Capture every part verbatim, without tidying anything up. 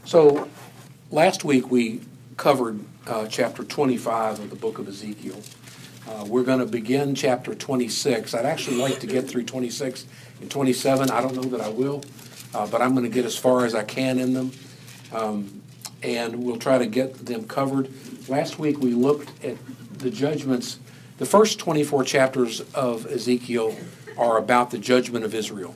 So last week we covered uh, chapter twenty-five of the book of Ezekiel. Uh, we're going to begin chapter twenty-six. I'd actually like to get through twenty-six and twenty-seven. I don't know that I will, uh, but I'm going to get as far as I can in them, um, and we'll try to get them covered. Last week we looked at the judgments. The first twenty-four chapters of Ezekiel are about the judgment of Israel,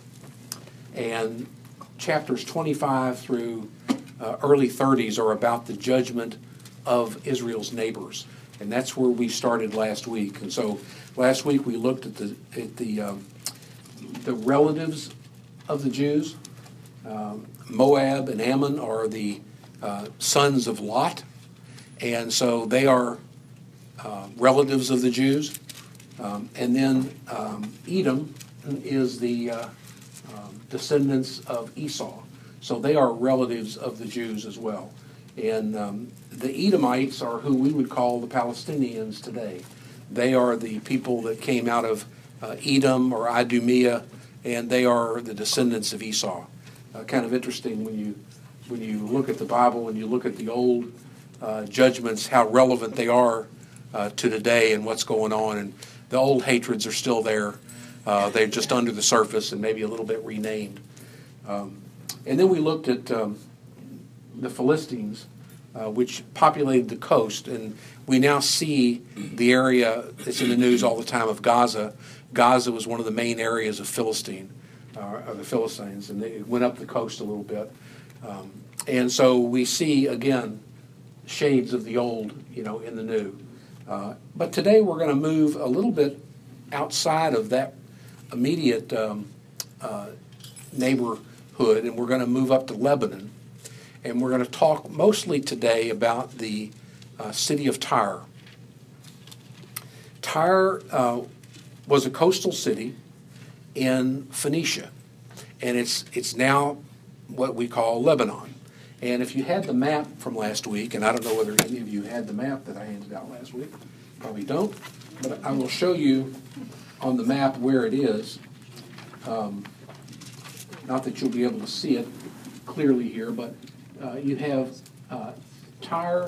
and chapters twenty-five through uh, early thirties are about the judgment of Israel's neighbors. And that's where we started last week. And so last week we looked at the at the um, the relatives of the Jews. Um, Moab and Ammon are the uh, sons of Lot, and so they are uh, relatives of the Jews. Um, and then um, Edom is the uh, um, descendants of Esau, so they are relatives of the Jews as well. And um, the Edomites are who we would call the Palestinians today. They are the people that came out of uh, Edom or Idumea, and they are the descendants of Esau. Uh, kind of interesting when you when you look at the Bible and you look at the old uh, judgments, how relevant they are uh, to today and what's going on. And the old hatreds are still there. Uh, they're just under the surface and maybe a little bit renamed. Um, and then we looked at um, the Philistines, uh, which populated the coast, and we now see the area that's in the news all the time of Gaza. Gaza was one of the main areas of Philistine, uh, of the Philistines, and they went up the coast a little bit. Um, and so we see, again, shades of the old, you know, in the new. Uh, but today we're going to move a little bit outside of that immediate um, uh, neighborhood, and we're going to move up to Lebanon. And we're going to talk mostly today about the uh, city of Tyre. Tyre uh, was a coastal city in Phoenicia, and it's it's now what we call Lebanon. And if you had the map from last week, and I don't know whether any of you had the map that I handed out last week, probably don't, but I will show you on the map where it is. Um, not that you'll be able to see it clearly here, but Uh, you have uh, Tyre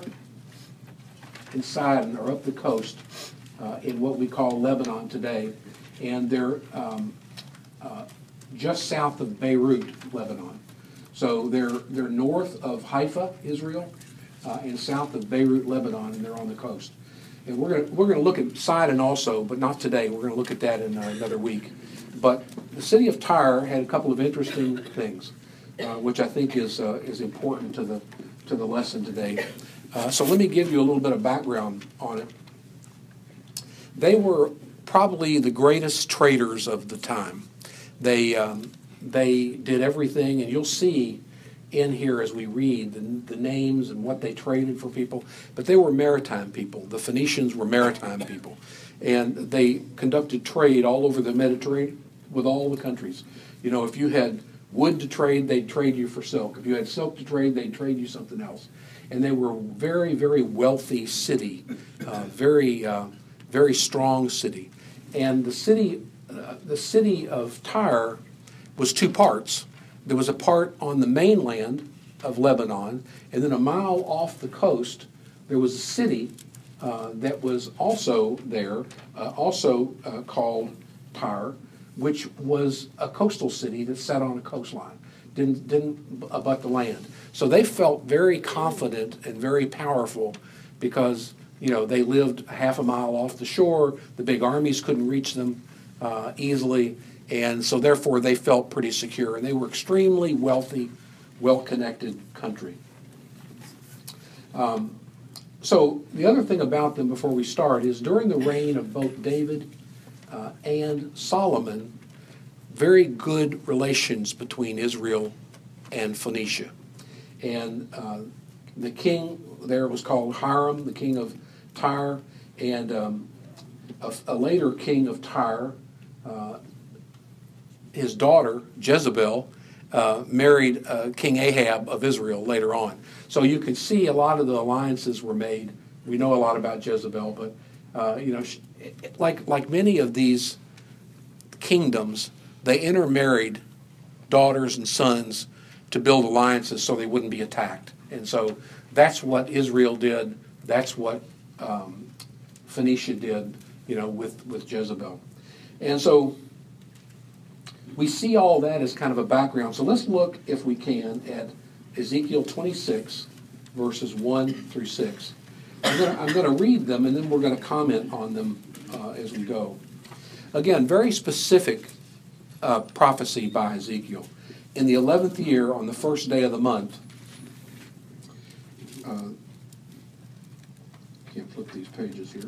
and Sidon are up the coast uh, in what we call Lebanon today, and they're um, uh, just south of Beirut, Lebanon. So they're they're north of Haifa, Israel, uh, and south of Beirut, Lebanon, and they're on the coast. And we're gonna we're gonna look at Sidon also, but not today. We're gonna look at that in uh, another week. But the city of Tyre had a couple of interesting things. Uh, which I think is uh, is important to the to the lesson today. Uh, so let me give you a little bit of background on it. They were probably the greatest traders of the time. They um, they did everything, and you'll see in here as we read the, the names and what they traded for people. But they were maritime people. The Phoenicians were maritime people, and they conducted trade all over the Mediterranean with all the countries. You know, if you had wood to trade, they'd trade you for silk. If you had silk to trade, they'd trade you something else. And they were a very, very wealthy city, uh, very, uh, very strong city. And the city, uh, the city of Tyre was two parts. There was a part on the mainland of Lebanon, and then a mile off the coast, there was a city uh, that was also there, uh, also uh, called Tyre, which was a coastal city that sat on a coastline, didn't didn't abut the land. So they felt very confident and very powerful because, you know, they lived half a mile off the shore. The big armies couldn't reach them uh, easily, and so therefore they felt pretty secure. And they were extremely wealthy, well-connected country. Um, so the other thing about them before we start is during the reign of both David Uh, and Solomon, very good relations between Israel and Phoenicia. And uh, the king there was called Hiram, the king of Tyre, and um, a, a later king of Tyre, uh, his daughter, Jezebel, uh, married uh, King Ahab of Israel later on. So you could see a lot of the alliances were made. We know a lot about Jezebel, but uh, you know, she, like like many of these kingdoms, they intermarried daughters and sons to build alliances so they wouldn't be attacked. And so that's what Israel did. That's what um, Phoenicia did, you know, with, with Jezebel. And so we see all that as kind of a background. So let's look, if we can, at Ezekiel twenty-six, verses one through six. I'm going to I'm going to read them, and then we're going to comment on them uh, as we go. Again, very specific uh, prophecy by Ezekiel. In the eleventh year, on the first day of the month, uh, can't flip these pages here.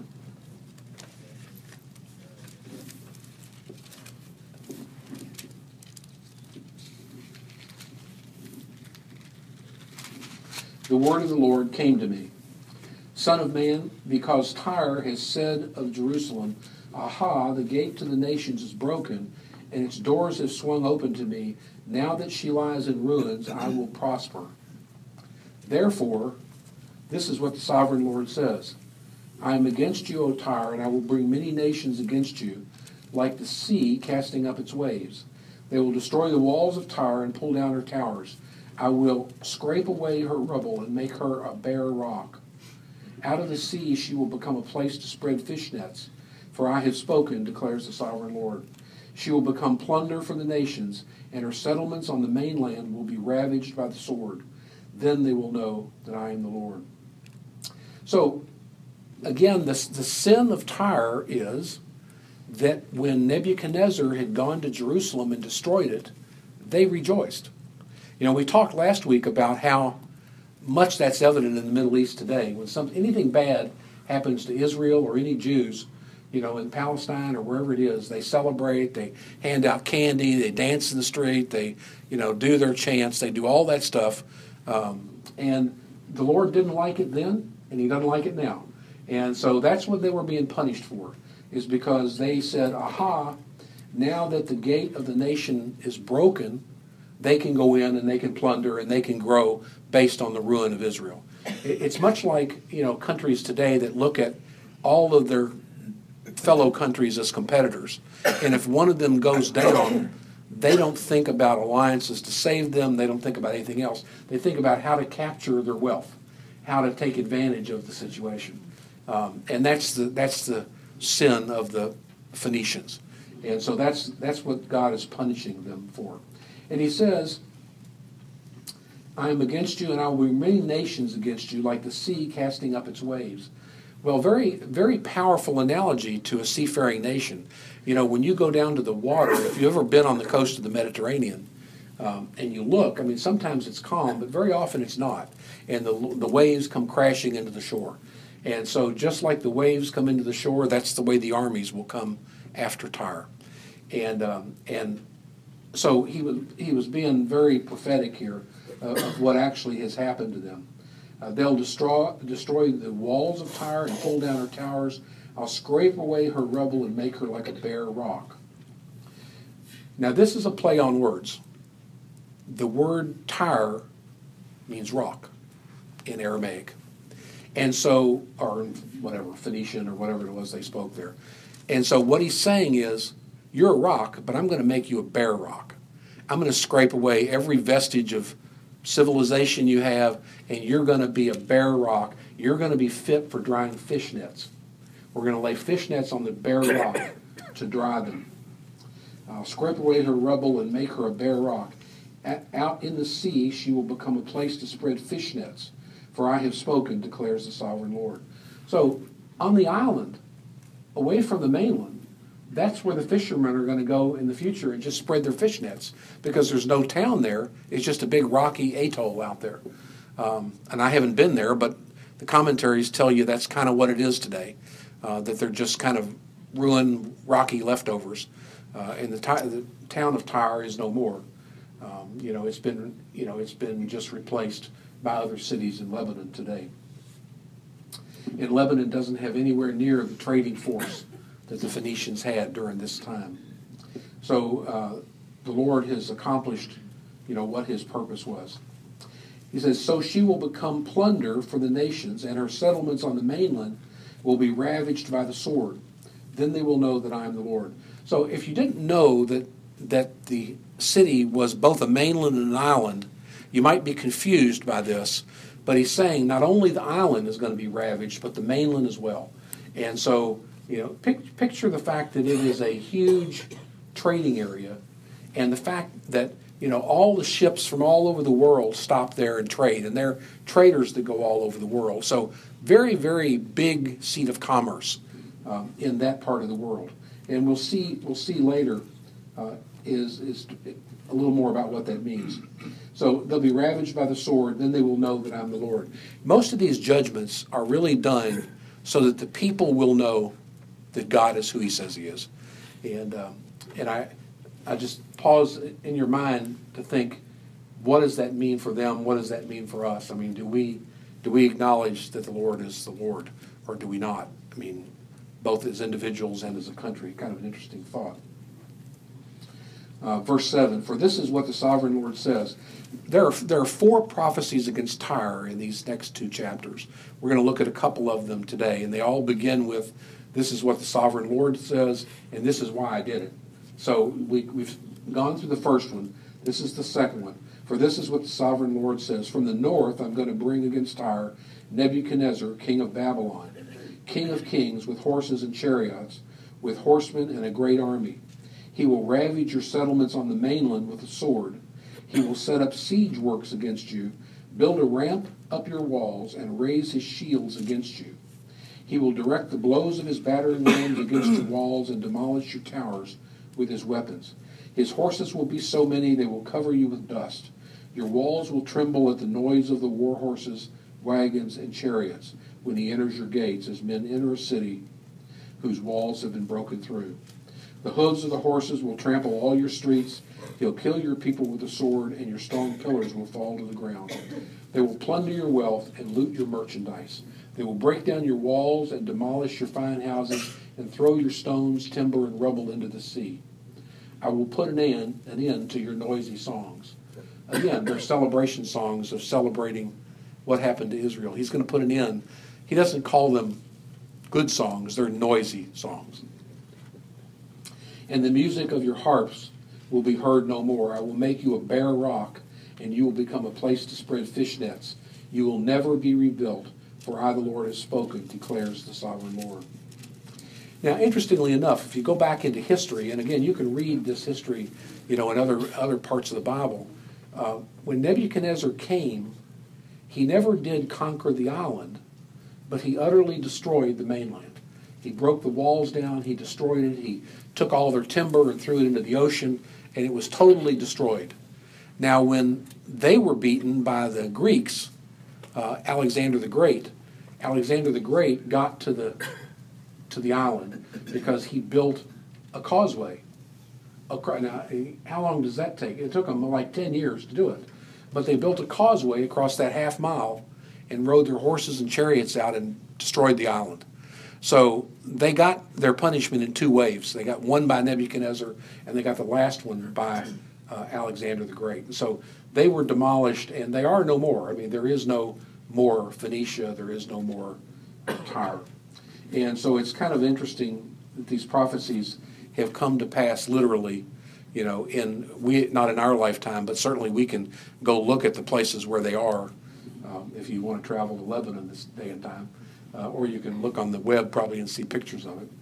The word of the Lord came to me. Son of man, because Tyre has said of Jerusalem, Aha, the gate to the nations is broken, and its doors have swung open to me. Now that she lies in ruins, I will prosper. Therefore, this is what the sovereign Lord says. I am against you, O Tyre, and I will bring many nations against you, like the sea casting up its waves. They will destroy the walls of Tyre and pull down her towers. I will scrape away her rubble and make her a bare rock. Out of the sea she will become a place to spread fish nets, for I have spoken, declares the sovereign Lord. She will become plunder for the nations, and her settlements on the mainland will be ravaged by the sword. Then they will know that I am the Lord. So, again, the, the sin of Tyre is that when Nebuchadnezzar had gone to Jerusalem and destroyed it, they rejoiced. You know, we talked last week about how much that's evident in the Middle East today. When some, anything bad happens to Israel or any Jews, you know, in Palestine or wherever it is, they celebrate, they hand out candy, they dance in the street, they, you know, do their chants, they do all that stuff. Um, and the Lord didn't like it then, and he doesn't like it now. And so that's what they were being punished for, is because they said, aha, now that the gate of the nation is broken, they can go in and they can plunder and they can grow based on the ruin of Israel. It's much like, you know, countries today that look at all of their fellow countries as competitors. And if one of them goes down, they don't think about alliances to save them. They don't think about anything else. They think about how to capture their wealth, how to take advantage of the situation. Um, and that's the that's the sin of the Phoenicians. And so that's that's what God is punishing them for. And he says, I am against you, and I will bring many nations against you, like the sea casting up its waves. Well, very, very powerful analogy to a seafaring nation. You know, when you go down to the water, if you've ever been on the coast of the Mediterranean, um, and you look, I mean, sometimes it's calm, but very often it's not. And the, the waves come crashing into the shore. And so just like the waves come into the shore, that's the way the armies will come after Tyre. And, um, and so he was, he was being very prophetic here uh, of what actually has happened to them. Uh, they'll destroy, destroy the walls of Tyre and pull down her towers. I'll scrape away her rubble and make her like a bare rock. Now this is a play on words. The word Tyre means rock in Aramaic. And so, or whatever, Phoenician or whatever it was they spoke there. And so what he's saying is, you're a rock, but I'm going to make you a bare rock. I'm going to scrape away every vestige of civilization you have, and you're going to be a bare rock. You're going to be fit for drying fish nets. We're going to lay fish nets on the bare rock to dry them. I'll scrape away her rubble and make her a bare rock. At, out in the sea she will become a place to spread fish nets, for I have spoken, declares the sovereign Lord. So on the island, away from the mainland, that's where the fishermen are going to go in the future and just spread their fish nets, because there's no town there. It's just a big rocky atoll out there. Um, and I haven't been there, but the commentaries tell you that's kind of what it is today, uh, that they're just kind of ruined, rocky leftovers. Uh, and the, ty- the town of Tyre is no more. Um, you know, it's been, you know, it's been just replaced by other cities in Lebanon today. And Lebanon doesn't have anywhere near the trading force that the Phoenicians had during this time. So uh, the Lord has accomplished, you know, what his purpose was. He says, so she will become plunder for the nations, and her settlements on the mainland will be ravaged by the sword. Then they will know that I am the Lord. So if you didn't know that that the city was both a mainland and an island, you might be confused by this, but he's saying not only the island is going to be ravaged, but the mainland as well. And so, you know, pic- picture the fact that it is a huge trading area, and the fact that, you know, all the ships from all over the world stop there and trade, and they're traders that go all over the world. So very, very big seat of commerce um, in that part of the world. And we'll see we'll see later uh, is is a little more about what that means. So they'll be ravaged by the sword, then they will know that I'm the Lord. Most of these judgments are really done so that the people will know that God is who he says he is. And um, and I I just pause in your mind to think, what does that mean for them? What does that mean for us? I mean, do we do we acknowledge that the Lord is the Lord, or do we not? I mean, both as individuals and as a country. Kind of an interesting thought. Uh, verse seven, for this is what the sovereign Lord says. There are, there are four prophecies against Tyre in these next two chapters. We're going to look at a couple of them today, and they all begin with, this is what the sovereign Lord says, and this is why I did it. So we, we've gone through the first one. This is the second one. For this is what the sovereign Lord says. From the north I'm going to bring against Tyre Nebuchadnezzar, king of Babylon, king of kings, with horses and chariots, with horsemen and a great army. He will ravage your settlements on the mainland with a sword. He will set up siege works against you, build a ramp up your walls, and raise his shields against you. He will direct the blows of his battering rams against your walls and demolish your towers with his weapons. His horses will be so many they will cover you with dust. Your walls will tremble at the noise of the war horses, wagons, and chariots when he enters your gates, as men enter a city whose walls have been broken through. The hooves of the horses will trample all your streets. He'll kill your people with the sword, and your strong pillars will fall to the ground. They will plunder your wealth and loot your merchandise. They will break down your walls and demolish your fine houses and throw your stones, timber, and rubble into the sea. I will put an end, an end to your noisy songs. Again, they're celebration songs of celebrating what happened to Israel. He's going to put an end. He doesn't call them good songs. They're noisy songs. And the music of your harps will be heard no more. I will make you a bare rock, and you will become a place to spread fish nets. You will never be rebuilt, for I, the Lord, have spoken, declares the sovereign Lord. Now, interestingly enough, if you go back into history, and again, you can read this history, you know, in other other parts of the Bible, uh, when Nebuchadnezzar came, he never did conquer the island, but he utterly destroyed the mainland. He broke the walls down, he destroyed it, he took all their timber and threw it into the ocean, and it was totally destroyed. Now, when they were beaten by the Greeks, uh, Alexander the Great, Alexander the Great got to the to the island because he built a causeway. Now, how long does that take? It took them like ten years to do it. But they built a causeway across that half mile and rode their horses and chariots out and destroyed the island. So they got their punishment in two waves. They got one by Nebuchadnezzar, and they got the last one by uh, Alexander the Great. So they were demolished, and they are no more. I mean, there is no more Phoenicia. There is no more Tyre. And so it's kind of interesting that these prophecies have come to pass literally, you know, in we not in our lifetime, but certainly we can go look at the places where they are um, if you want to travel to Lebanon this day and time. Uh, or you can look on the web probably and see pictures of it.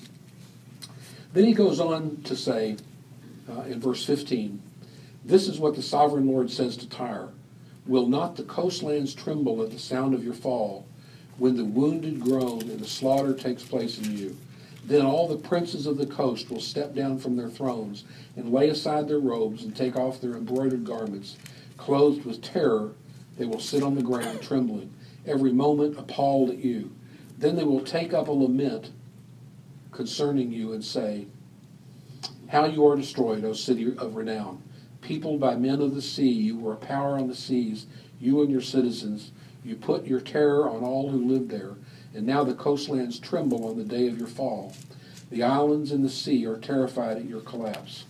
Then he goes on to say uh, in verse fifteen, this is what the sovereign Lord says to Tyre. Will not the coastlands tremble at the sound of your fall when the wounded groan and the slaughter takes place in you? Then all the princes of the coast will step down from their thrones and lay aside their robes and take off their embroidered garments. Clothed with terror, they will sit on the ground trembling, every moment appalled at you. Then they will take up a lament concerning you and say, how you are destroyed, O city of renown. Peopled by men of the sea, you were a power on the seas, you and your citizens. You put your terror on all who lived there, and now the coastlands tremble on the day of your fall. The islands and the sea are terrified at your collapse.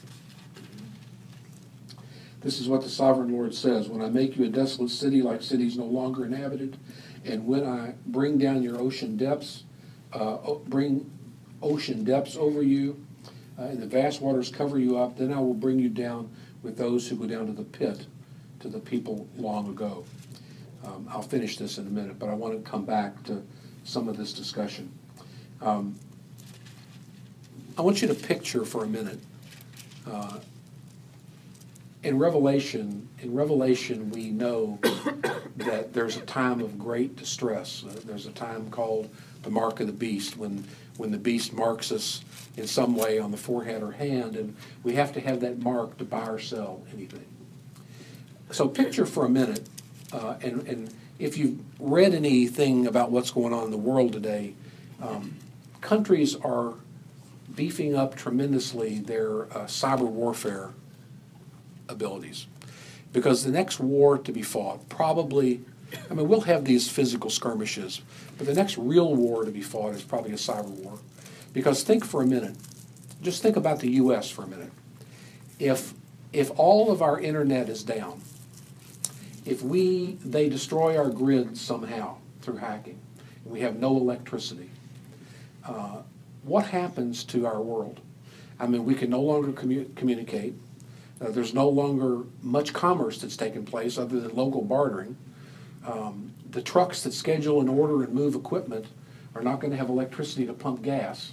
This is what the sovereign Lord says. When I make you a desolate city like cities no longer inhabited, and when I bring down your ocean depths, uh, bring ocean depths over you, uh, and the vast waters cover you up, then I will bring you down with those who go down to the pit, to the people long ago. Um, I'll finish this in a minute, but I want to come back to some of this discussion. Um, I want you to picture for a minute, uh, in Revelation, in Revelation we know that there's a time of great distress. Uh, there's a time called the mark of the beast, when, when the beast marks us in some way on the forehead or hand, and we have to have that mark to buy or sell anything. So picture for a minute, uh, and, and if you've read anything about what's going on in the world today, um, countries are beefing up tremendously their uh, cyber warfare abilities. Because the next war to be fought, probably, I mean, we'll have these physical skirmishes, but the next real war to be fought is probably a cyber war. Because think for a minute, just think about the U S for a minute. If, if all of our internet is down, if we, they destroy our grid somehow through hacking, and we have no electricity, uh, what happens to our world? I mean, we can no longer commu- communicate. Uh, there's no longer much commerce that's taking place other than local bartering. Um, the trucks that schedule and order and move equipment are not going to have electricity to pump gas.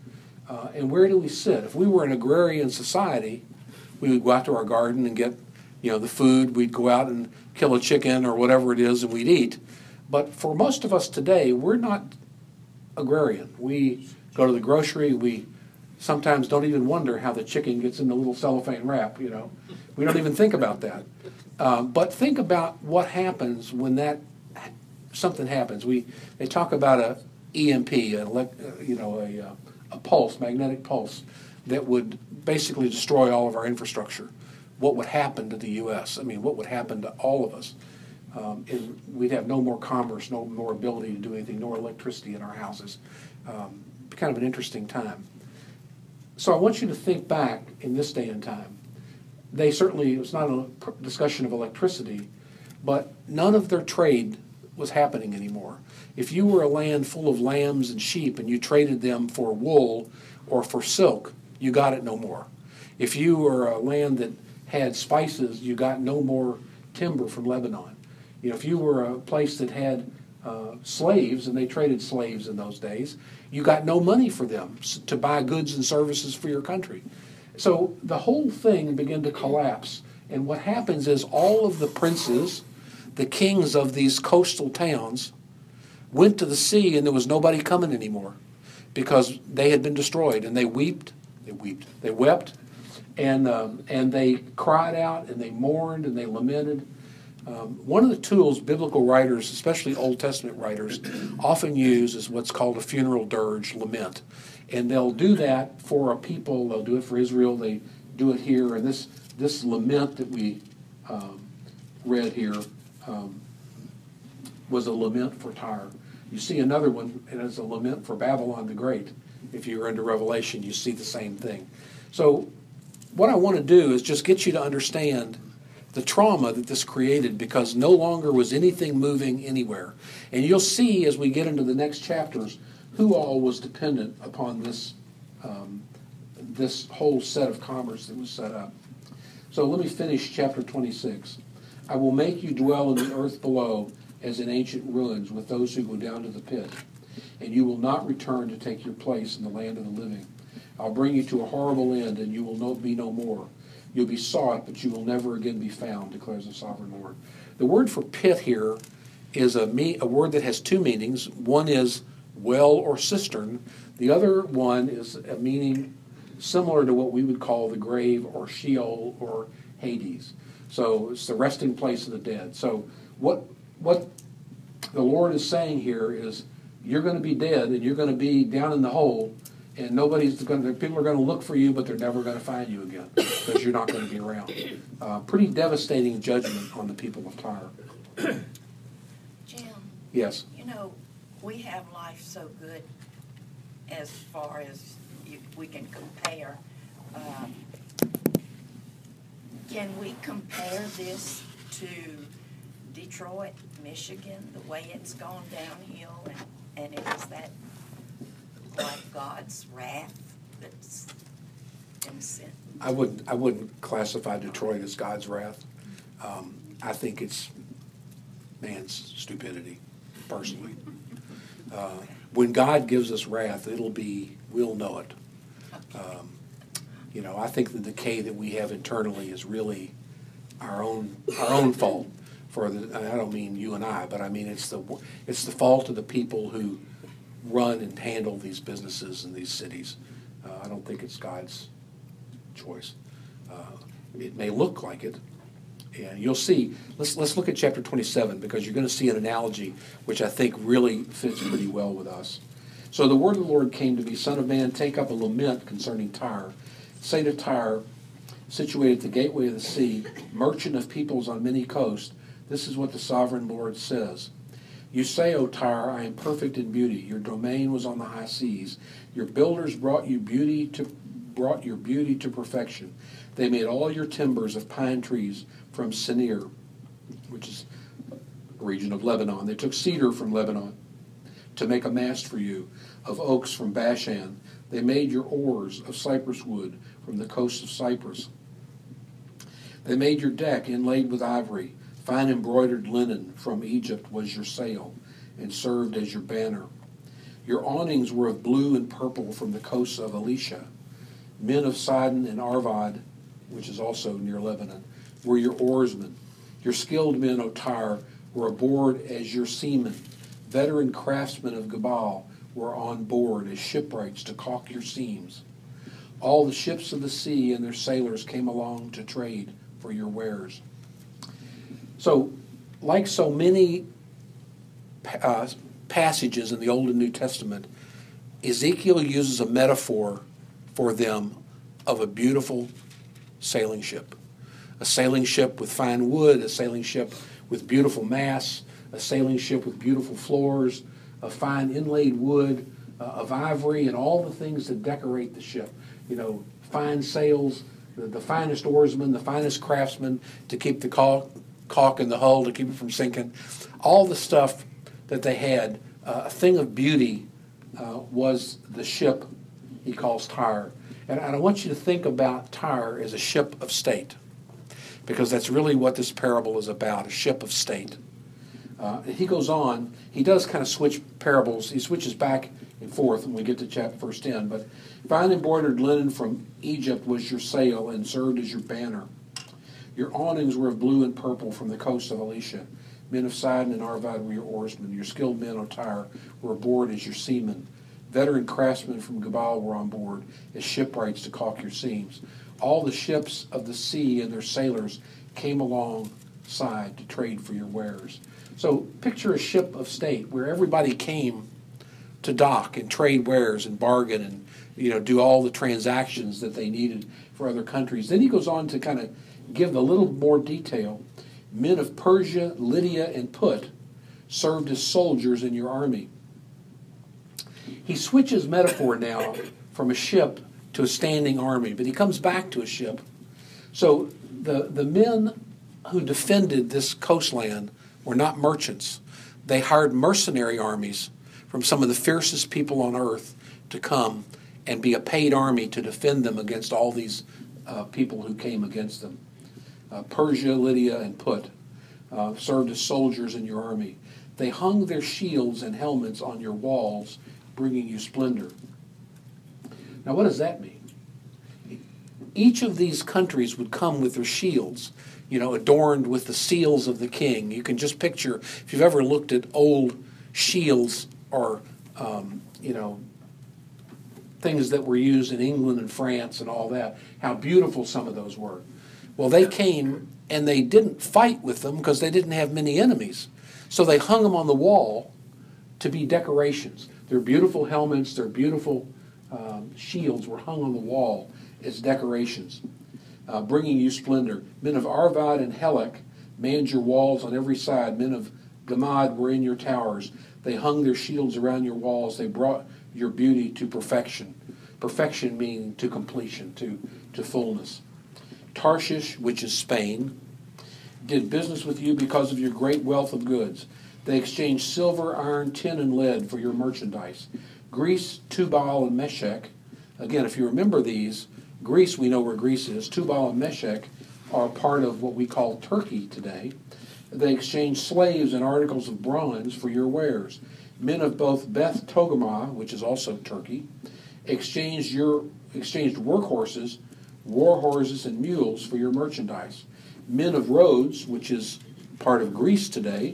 Uh, and where do we sit? If we were an agrarian society, we would go out to our garden and get, you know, the food. We'd go out and kill a chicken or whatever it is, and we'd eat. But for most of us today, we're not agrarian. We go to the grocery. We sometimes don't even wonder how the chicken gets in the little cellophane wrap, you know. We don't even think about that. Uh, but think about what happens when that something happens. We they talk about a E M P, an elect, uh, you know, a, uh, a pulse, magnetic pulse, that would basically destroy all of our infrastructure. What would happen to the U S? I mean, what would happen to all of us? Um, and we'd have no more commerce, no more ability to do anything, no electricity in our houses. Um, kind of an interesting time. So I want you to think back in this day and time. They certainly, it was not a discussion of electricity, but none of their trade was happening anymore. If you were a land full of lambs and sheep and you traded them for wool or for silk, you got it no more. If you were a land that had spices, you got no more timber from Lebanon. You know, if you were a place that had uh, slaves, and they traded slaves in those days, you got no money for them to buy goods and services for your country. So the whole thing began to collapse. And what happens is all of the princes, the kings of these coastal towns, went to the sea, and there was nobody coming anymore because they had been destroyed. And they wept, they wept, they wept, and um, and they cried out, and they mourned, and they lamented. Um, one of the tools biblical writers, especially Old Testament writers, often use is what's called a funeral dirge, lament. And they'll do that for a people. They'll do it for Israel. They do it here. And this this lament that we um, read here um, was a lament for Tyre. You see another one, and it's a lament for Babylon the Great. If you're into Revelation, you see the same thing. So what I want to do is just get you to understand the trauma that this created, because no longer was anything moving anywhere. And you'll see as we get into the next chapters who all was dependent upon this um, this whole set of commerce that was set up. So let me finish chapter twenty-six. I will make you dwell in the earth below as in ancient ruins with those who go down to the pit, and you will not return to take your place in the land of the living. I'll bring you to a horrible end, and you will no, be no more. You'll be sought, but you will never again be found, declares the sovereign Lord. The word for pit here is a, me, a word that has two meanings. One is well or cistern. The other one is a meaning similar to what we would call the grave or Sheol or Hades. So it's the resting place of the dead. So what what the Lord is saying here is you're going to be dead, and you're going to be down in the hole, and nobody's going to, people are going to look for you, but they're never going to find you again because you're not going to be around. Uh, pretty devastating judgment on the people of Tyre. Jim. Yes. You know, we have life so good as far as you, we can compare. Um, can we compare this to Detroit, Michigan, the way it's gone downhill, and, and is that like God's wrath that's been sent? I wouldn't I wouldn't classify Detroit as God's wrath. Um, I think it's man's stupidity, personally. Uh, when God gives us wrath, it'll be, we'll know it. Um, you know, I think the decay that we have internally is really our own our own fault. For the, I don't mean you and I, but I mean it's the it's the fault of the people who run and handle these businesses in these cities. Uh, I don't think it's God's choice. Uh, it may look like it, and you'll see. Let's let's look at chapter twenty-seven, because you're going to see an analogy which I think really fits pretty well with us. So the word of the Lord came to me, Son of man, take up a lament concerning Tyre. Say to Tyre, situated at the gateway of the sea, merchant of peoples on many coasts, this is what the sovereign Lord says. You say, O Tyre, I am perfect in beauty. Your domain was on the high seas. Your builders brought you beauty to brought your beauty to perfection. They made all your timbers of pine trees from Senir, which is a region of Lebanon. They took cedar from Lebanon to make a mast for you, of oaks from Bashan. They made your oars of cypress wood from the coast of Cyprus. They made your deck inlaid with ivory. Fine embroidered linen from Egypt was your sail, and served as your banner. Your awnings were of blue and purple from the coasts of Elisha. Men of Sidon and Arvad, which is also near Lebanon, were your oarsmen. Your skilled men, O Tyre, were aboard as your seamen. Veteran craftsmen of Gebal were on board as shipwrights to caulk your seams. All the ships of the sea and their sailors came along to trade for your wares. So, like so many uh, passages in the Old and New Testament, Ezekiel uses a metaphor for them of a beautiful sailing ship. A sailing ship with fine wood, a sailing ship with beautiful masts, a sailing ship with beautiful floors, a fine inlaid wood, uh, of ivory, and all the things that decorate the ship. You know, fine sails, the, the finest oarsmen, the finest craftsmen to keep the caulk, caulk in the hull, to keep it from sinking. All the stuff that they had, uh, a thing of beauty uh, was the ship he calls Tyre. And, and I want you to think about Tyre as a ship of state, because that's really what this parable is about, a ship of state. Uh, he goes on, he does kind of switch parables, he switches back and forth when we get to chapter verse ten, but fine embroidered linen from Egypt was your sail and served as your banner. Your awnings were of blue and purple from the coast of Elisha. Men of Sidon and Arvad were your oarsmen. Your skilled men, O Tyre, were aboard as your seamen. Veteran craftsmen from Gebal were on board as shipwrights to caulk your seams. All the ships of the sea and their sailors came alongside to trade for your wares. So picture a ship of state where everybody came to dock and trade wares and bargain and, you know, do all the transactions that they needed for other countries. Then he goes on to kind of give a little more detail. Men of Persia, Lydia, and Put served as soldiers in your army. He switches metaphor now from a ship to a standing army, but he comes back to a ship. So the, the men who defended this coastland were not merchants. They hired mercenary armies from some of the fiercest people on earth to come and be a paid army to defend them against all these uh, people who came against them. Uh, Persia, Lydia, and Put uh, served as soldiers in your army. They hung their shields and helmets on your walls, bringing you splendor. Now, what does that mean? Each of these countries would come with their shields, you know, adorned with the seals of the king. You can just picture, if you've ever looked at old shields or, um, you know, things that were used in England and France and all that, how beautiful some of those were. Well, they came and they didn't fight with them because they didn't have many enemies. So they hung them on the wall to be decorations. Their beautiful helmets, their beautiful um, shields were hung on the wall as decorations, uh, bringing you splendor. Men of Arvad and Helek manned your walls on every side. Men of Gamad were in your towers. They hung their shields around your walls. They brought your beauty to perfection. Perfection meaning to completion, to, to fullness. Tarshish, which is Spain, did business with you because of your great wealth of goods. They exchanged silver, iron, tin, and lead for your merchandise. Greece, Tubal, and Meshech. Again, if you remember these, Greece, we know where Greece is. Tubal and Meshech are part of what we call Turkey today. They exchanged slaves and articles of bronze for your wares. Men of both Beth Togarmah, which is also Turkey, exchanged your exchanged workhorses, war horses, and mules for your merchandise. Men of Rhodes, which is part of Greece today,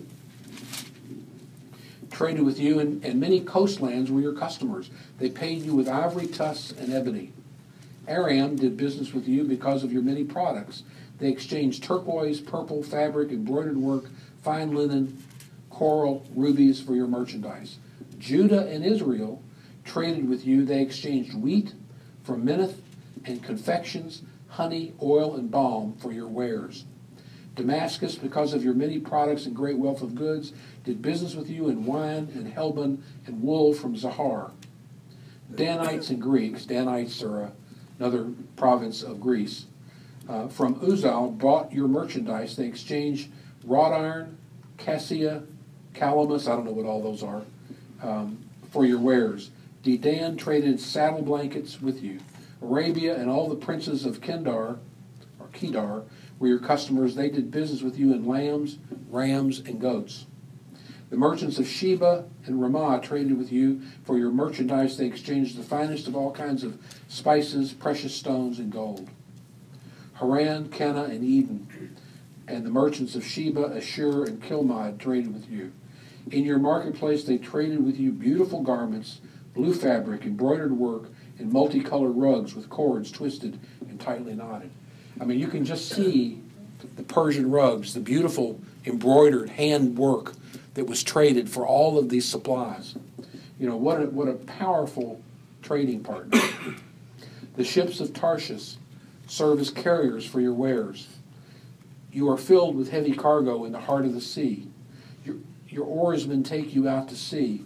traded with you, and, and many coastlands were your customers. They paid you with ivory tusks and ebony. Aram did business with you because of your many products. They exchanged turquoise, purple, fabric, embroidered work, fine linen, coral, rubies for your merchandise. Judah and Israel traded with you. They exchanged wheat for minneth and confections, honey, oil, and balm for your wares. Damascus, because of your many products and great wealth of goods, did business with you in wine and Helbon and wool from Zahar. Danites and Greeks, Danites are a, another province of Greece, uh, from Uzal bought your merchandise. They exchanged wrought iron, cassia, calamus, I don't know what all those are, um, for your wares. Dedan traded saddle blankets with you. Arabia and all the princes of Kendar, or Kedar, were your customers. They did business with you in lambs, rams, and goats. The merchants of Sheba and Ramah traded with you for your merchandise. They exchanged the finest of all kinds of spices, precious stones, and gold. Haran, Cana, and Eden, and the merchants of Sheba, Ashur, and Kilmad traded with you. In your marketplace they traded with you beautiful garments, blue fabric, embroidered work, and multicolored rugs with cords twisted and tightly knotted. I mean, you can just see the Persian rugs, the beautiful embroidered hand work that was traded for all of these supplies. You know, what a, what a powerful trading partner. The ships of Tarshish serve as carriers for your wares. You are filled with heavy cargo in the heart of the sea. Your, your oarsmen take you out to sea.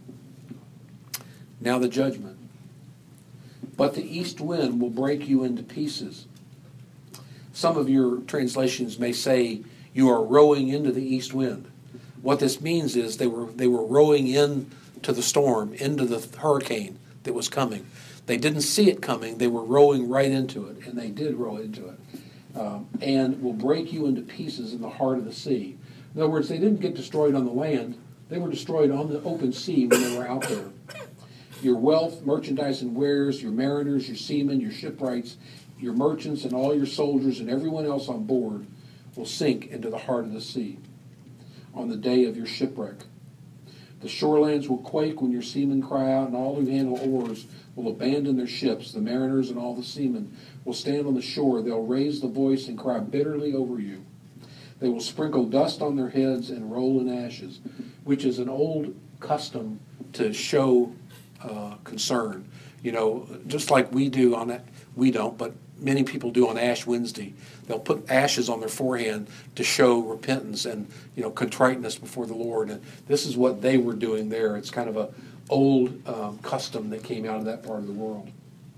Now the judgment. But the east wind will break you into pieces. Some of your translations may say you are rowing into the east wind. What this means is they were they were rowing into the storm, into the hurricane that was coming. They didn't see it coming. They were rowing right into it, and they did row into it. Um, and will break you into pieces in the heart of the sea. In other words, they didn't get destroyed on the land. They were destroyed on the open sea when they were out there. Your wealth, merchandise, and wares, your mariners, your seamen, your shipwrights, your merchants, and all your soldiers, and everyone else on board will sink into the heart of the sea on the day of your shipwreck. The shorelands will quake when your seamen cry out, and all who handle oars will abandon their ships. The mariners and all the seamen will stand on the shore. They'll raise the voice and cry bitterly over you. They will sprinkle dust on their heads and roll in ashes, which is an old custom to show uh, concern. You know, just like we do on that, we don't, but many people do on Ash Wednesday. They'll put ashes on their forehead to show repentance and, you know, contriteness before the Lord. And this is what they were doing there. It's kind of a old um, custom that came out of that part of the world.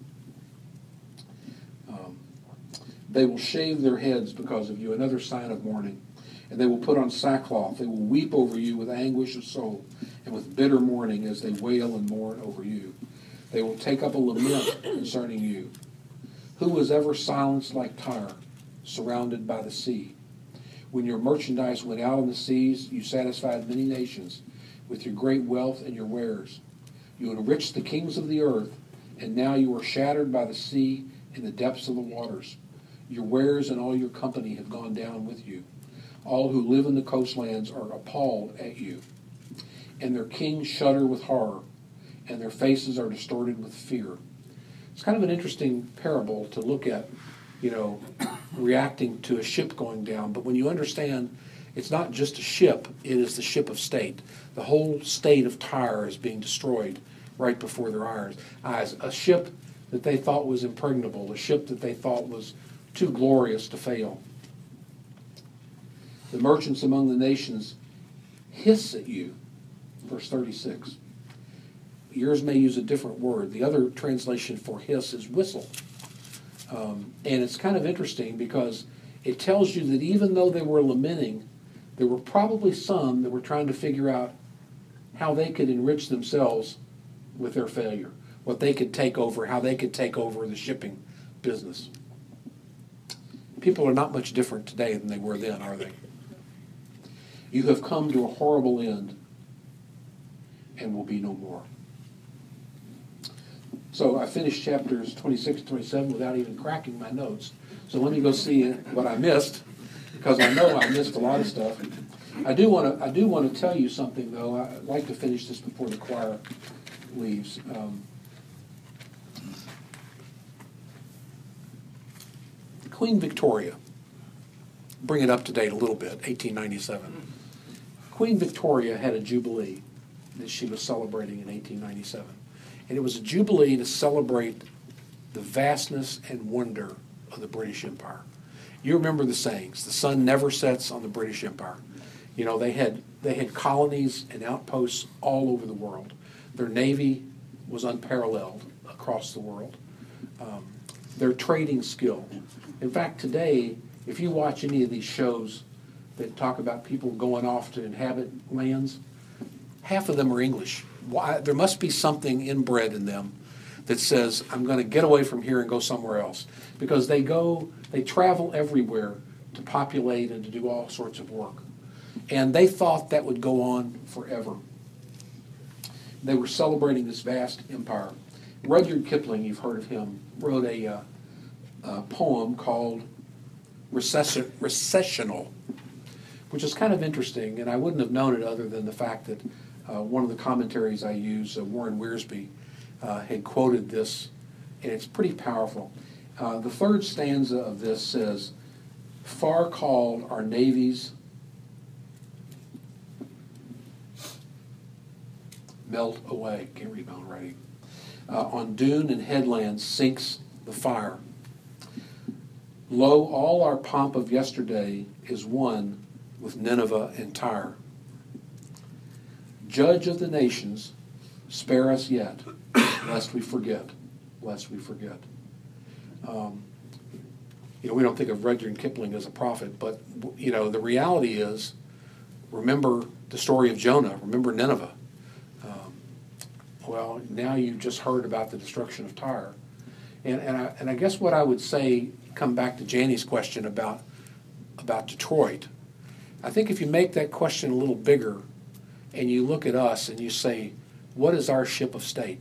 Um, they will shave their heads because of you, another sign of mourning. And they will put on sackcloth. They will weep over you with anguish of soul and with bitter mourning as they wail and mourn over you. They will take up a lament concerning you. Who was ever silenced like Tyre, surrounded by the sea? When your merchandise went out on the seas, you satisfied many nations with your great wealth and your wares. You enriched the kings of the earth, and now you are shattered by the sea in the depths of the waters. Your wares and all your company have gone down with you. All who live in the coastlands are appalled at you, and their kings shudder with horror, and their faces are distorted with fear. It's kind of an interesting parable to look at, you know, reacting to a ship going down. But when you understand it's not just a ship, it is the ship of state. The whole state of Tyre is being destroyed right before their eyes. A ship that they thought was impregnable, a ship that they thought was too glorious to fail. The merchants among the nations hiss at you, verse thirty-six. Yours may use a different word. The other translation for hiss is whistle. Um, and it's kind of interesting because it tells you that even though they were lamenting, there were probably some that were trying to figure out how they could enrich themselves with their failure, what they could take over, how they could take over the shipping business. People are not much different today than they were then, are they? You have come to a horrible end and will be no more. So I finished chapters twenty-six and twenty-seven without even cracking my notes. So let me go see what I missed, because I know I missed a lot of stuff. I do want to I do want to tell you something, though. I'd like to finish this before the choir leaves. Um, Queen Victoria, bring it up to date a little bit, eighteen ninety-seven. Queen Victoria had a jubilee that she was celebrating in eighteen ninety-seven. And it was a jubilee to celebrate the vastness and wonder of the British Empire. You remember the sayings, the sun never sets on the British Empire. You know, they had they had colonies and outposts all over the world. Their navy was unparalleled across the world. Um, their trading skill. In fact, today, if you watch any of these shows that talk about people going off to inhabit lands, half of them are English. Why? There must be something inbred in them that says, I'm going to get away from here and go somewhere else. Because they go, they travel everywhere to populate and to do all sorts of work. And they thought that would go on forever. They were celebrating this vast empire. Rudyard Kipling, you've heard of him, wrote a, uh, a poem called Recession, Recessional, which is kind of interesting, and I wouldn't have known it other than the fact that uh, one of the commentaries I use, uh, Warren Wiersbe, uh, had quoted this, and it's pretty powerful. Uh, the third stanza of this says, "Far called our navies melt away." Can't read my own writing. Uh, on dune and headland sinks the fire. Lo, all our pomp of yesterday is one with Nineveh and Tyre. Judge of the nations, spare us yet, lest we forget, lest we forget. Um, you know, we don't think of Rudyard Kipling as a prophet, but, you know, the reality is, remember the story of Jonah, remember Nineveh. Um, well, now you've just heard about the destruction of Tyre. And, and, I, and I guess what I would say, come back to Jani's question about, about Detroit, I think if you make that question a little bigger and you look at us and you say, what is our ship of state?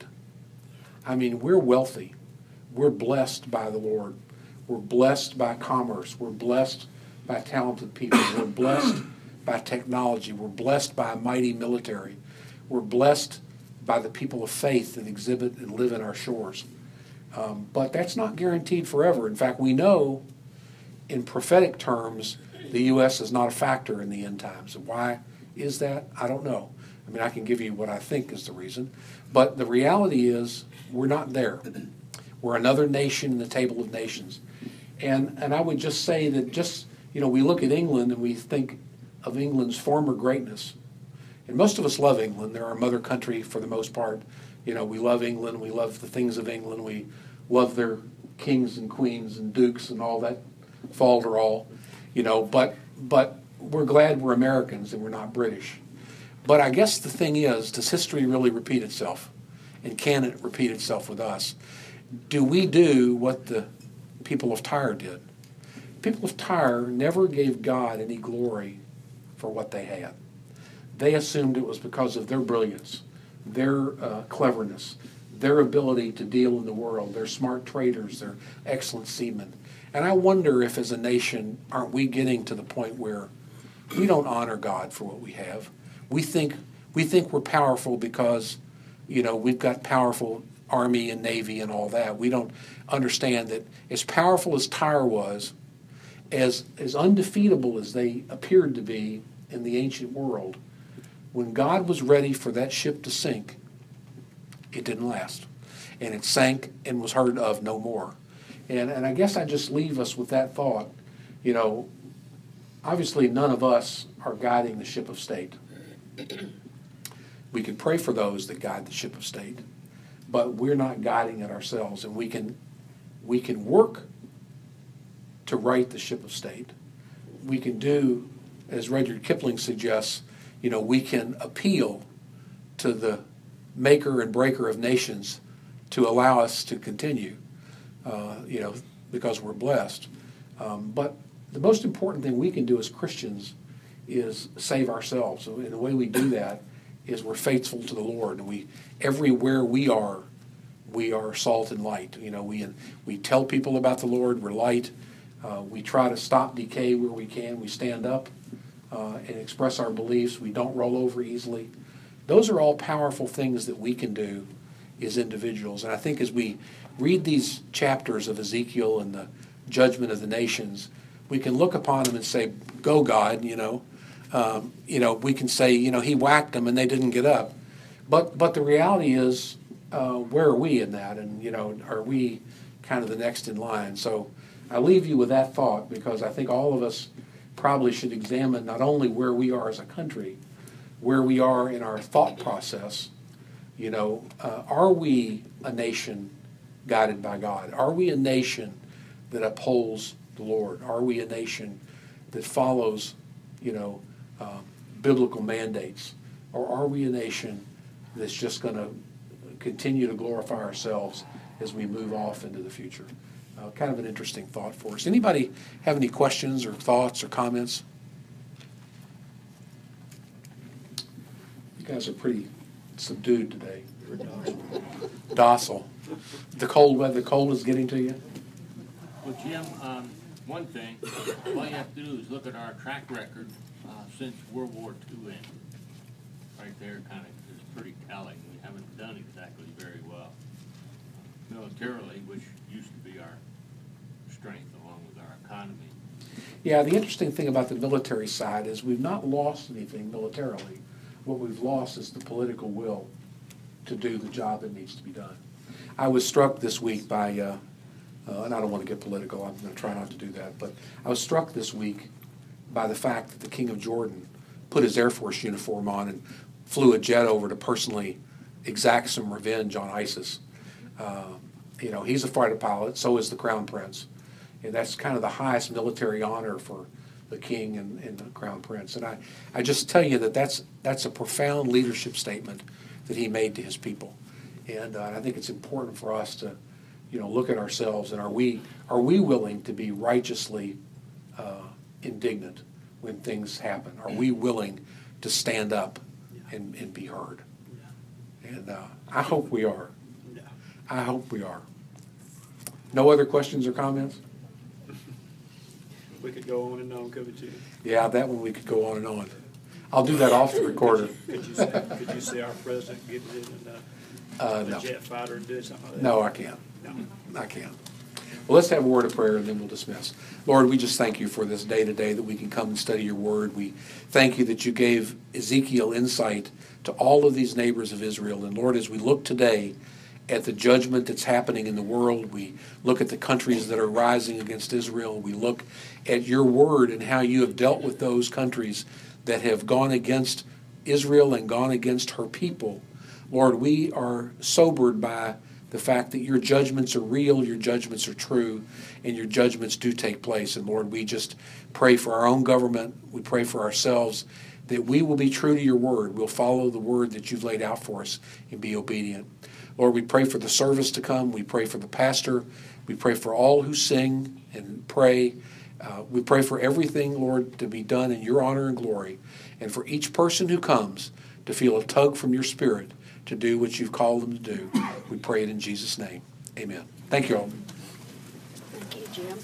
I mean, we're wealthy. We're blessed by the Lord. We're blessed by commerce. We're blessed by talented people. We're blessed by technology. We're blessed by a mighty military. We're blessed by the people of faith that exhibit and live in our shores. Um, but that's not guaranteed forever. In fact, we know in prophetic terms the U S is not a factor in the end times. Why is that? I don't know. I mean, I can give you what I think is the reason. But the reality is we're not there. We're another nation in the table of nations. And and I would just say that just, you know, we look at England and we think of England's former greatness. And most of us love England. They're our mother country for the most part. You know, we love England. We love the things of England. We love their kings and queens and dukes and all that falderall. You know, but but we're glad we're Americans and we're not British. But I guess the thing is, does history really repeat itself? And can it repeat itself with us? Do we do what the people of Tyre did? People of Tyre never gave God any glory for what they had. They assumed it was because of their brilliance, their uh, cleverness, their ability to deal in the world, their smart traders, their excellent seamen. And I wonder if as a nation, aren't we getting to the point where we don't honor God for what we have? We think we think we're powerful because, you know, we've got powerful army and navy and all that. We don't understand that as powerful as Tyre was, as as undefeatable as they appeared to be in the ancient world, when God was ready for that ship to sink, it didn't last. And it sank and was heard of no more. And and I guess I just leave us with that thought. You know, obviously none of us are guiding the ship of state. We can pray for those that guide the ship of state, but we're not guiding it ourselves. And we can we can work to right the ship of state. We can do, as Rudyard Kipling suggests, you know, we can appeal to the maker and breaker of nations to allow us to continue. Uh, you know, because we're blessed. Um, but the most important thing we can do as Christians is save ourselves. So, and the way we do that is we're faithful to the Lord. And we, everywhere we are, we are salt and light. You know, we we tell people about the Lord. We're light. Uh, we try to stop decay where we can. We stand up uh, and express our beliefs. We don't roll over easily. Those are all powerful things that we can do as individuals. And I think as we read these chapters of Ezekiel and the judgment of the nations, we can look upon them and say, "Go, God," you know. Um, you know, we can say, you know, he whacked them and they didn't get up. But but the reality is, uh, where are we in that? And, you know, are we kind of the next in line? So I leave you with that thought, because I think all of us probably should examine not only where we are as a country, where we are in our thought process. You know, uh, are we a nation guided by God? Are we a nation that upholds the Lord? Are we a nation that follows, you know, uh, biblical mandates? Or are we a nation that's just going to continue to glorify ourselves as we move off into the future? Uh, kind of an interesting thought for us. Anybody have any questions or thoughts or comments? You guys are pretty subdued today. Docile. The cold weather, the cold is getting to you? Well, Jim, um, one thing, all you have to do is look at our track record uh, since World War Two ended. Right there kind of is pretty telling. We haven't done exactly very well militarily, which used to be our strength along with our economy. Yeah, the interesting thing about the military side is we've not lost anything militarily. What we've lost is the political will to do the job that needs to be done. I was struck this week by, uh, uh, and I don't want to get political, I'm going to try not to do that, but I was struck this week by the fact that the King of Jordan put his Air Force uniform on and flew a jet over to personally exact some revenge on ISIS. Uh, you know, he's a fighter pilot, so is the Crown Prince. And that's kind of the highest military honor for the king and, and the Crown Prince. And I, I just tell you that that's, that's a profound leadership statement that he made to his people. And uh, I think it's important for us to, you know, look at ourselves, and are we, are we willing to be righteously uh, indignant when things happen? Are we willing to stand up and, and be heard? And uh, I hope we are. I hope we are. No other questions or comments? We could go on and on, couldn't you? Yeah, that one we could go on and on. I'll do that off the recorder. Could you see, could you see our president getting in a, Uh, a no. jet fighter and do something like that? No, I can't. No. I can't. Well, let's have a word of prayer and then we'll dismiss. Lord, we just thank you for this day today that we can come and study your word. We thank you that you gave Ezekiel insight to all of these neighbors of Israel. And Lord, as we look today at the judgment that's happening in the world, we look at the countries that are rising against Israel, we look at your word and how you have dealt with those countries that have gone against Israel and gone against her people. Lord, we are sobered by the fact that your judgments are real, your judgments are true, and your judgments do take place. And Lord, we just pray for our own government, we pray for ourselves, that we will be true to your word. We'll follow the word that you've laid out for us and be obedient. Lord, we pray for the service to come. We pray for the pastor. We pray for all who sing and pray. Uh, we pray for everything, Lord, to be done in your honor and glory. And for each person who comes to feel a tug from your spirit to do what you've called them to do. We pray it in Jesus' name. Amen. Thank you all. Thank you, Jim.